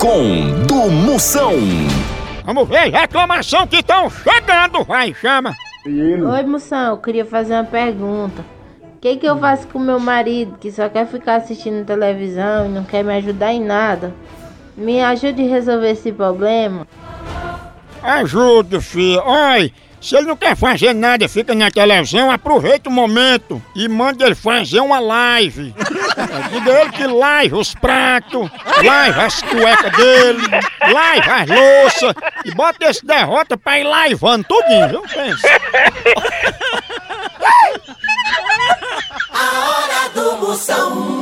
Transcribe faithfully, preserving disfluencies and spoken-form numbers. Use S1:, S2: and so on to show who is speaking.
S1: com do Moção.
S2: Vamos ver reclamação que estão chegando, vai, chama.
S3: Oi, Moção, eu queria fazer uma pergunta. O que que eu faço com meu marido que só quer ficar assistindo televisão e não quer me ajudar em nada? Me ajude a resolver esse problema.
S2: Ajuda, filho. Oi, se ele não quer fazer nada, fica na televisão, aproveita o momento e manda ele fazer uma live. Diga ele que lave os pratos, lave as cuecas dele, lave as louças e bota esse derrota pra ir lavando tudinho, viu? Pensa.
S4: A hora do Moção.